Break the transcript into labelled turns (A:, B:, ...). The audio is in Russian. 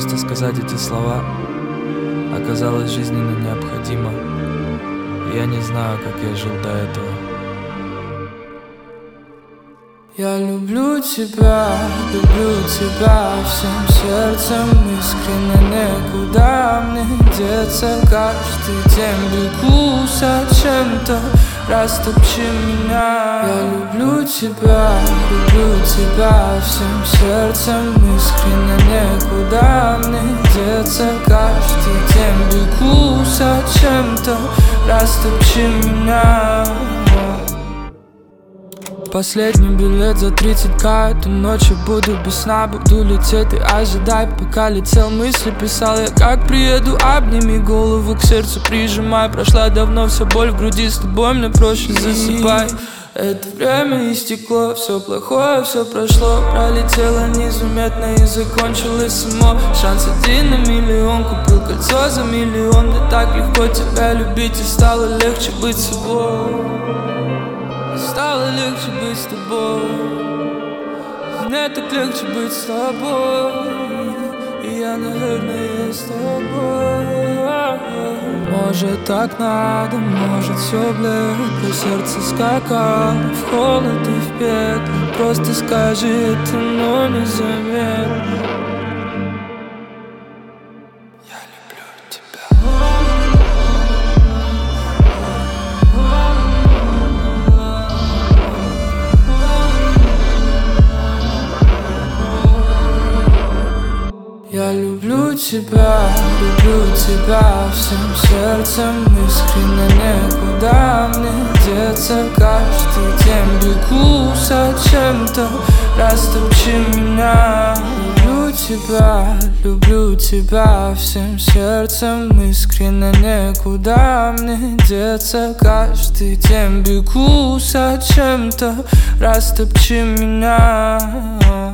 A: Просто сказать эти слова оказалось жизненно необходимо. И я не знаю, как я жил до этого.
B: Я люблю тебя всем сердцем искренне, никуда мне деться. Каждый день бегу за чем-то, растопчи меня. Я люблю тебя всем сердцем искренне, никуда мне деться. Каждый день бегу за чем-то, растопчи меня. Последний билет за 30к. Эту ночь я буду без сна, буду лететь, ты ожидай. Пока летел, мысли писал я, как приеду. Обними голову к сердцу, прижимай. Прошла давно вся боль в груди, с тобой мне проще, засыпай. Это время истекло, все плохое, все прошло. Пролетело незаметно и закончилось само. Шанс 1 на миллион, купил кольцо за миллион. Мне так легко тебя любить, и стало легче быть собой. Стало легче быть с тобой. Мне так легче быть с тобой. И я, наверное, с тобой. Может так надо, может все блекло. Сердце скакало в холод и в пекло. Просто скажи это, но незаметно. Я люблю тебя. Я люблю тебя всем сердцем искренне, никуда мне деться. Каждый день бегу за чем-то, растопчи меня. Люблю тебя всем сердцем искренне, никуда мне деться. Каждый день бегу за чем-то, растопчи меня.